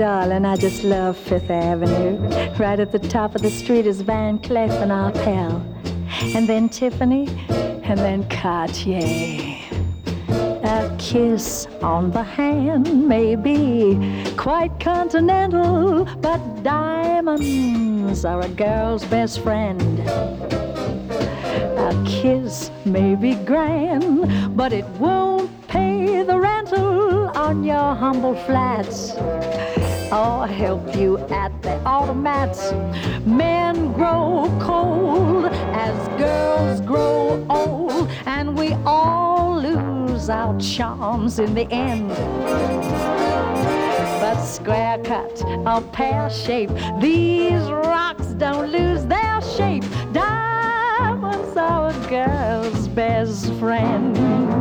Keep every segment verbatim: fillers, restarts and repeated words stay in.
darling, I just love Fifth Avenue. Right at the top of the street is Van Cleef and Arpels. And then Tiffany, and then Cartier. A kiss on the hand may be quite continental, but diamonds are a girl's best friend. A kiss may be grand, but it won't pay the rental on your humble flats or help you at the automats. Men grow cold as girls grow old, and we all lose our charms in the end. But square cut or pear shape, these rocks don't lose their shape. Diamonds are a girl's best friend.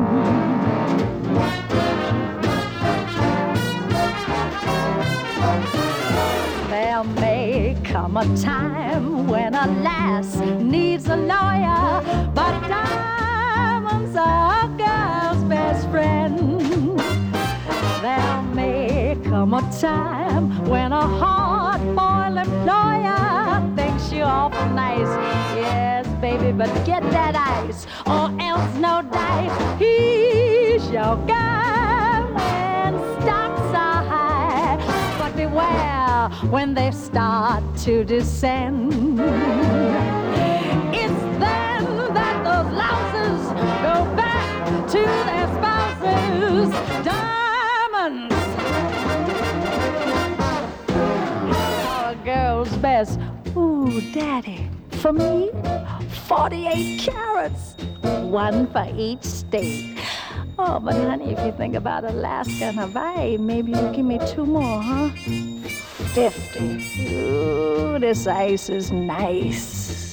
There may come a time when a lass needs a lawyer, but diamonds are a girl's best friend. There may come a time when a hard-boiled employer thinks you're awful nice. Yes, baby, but get that ice, or else no dice. He's your guy when stocks are high, but beware when they start to descend. It's then that those louses go back to their spouses. Diamonds are a girl's best. Ooh, Daddy, for me, forty-eight carats, one for each state. Oh, but honey, if you think about Alaska and Hawaii, maybe you give me two more, huh? fifty. Ooh, this ice is nice.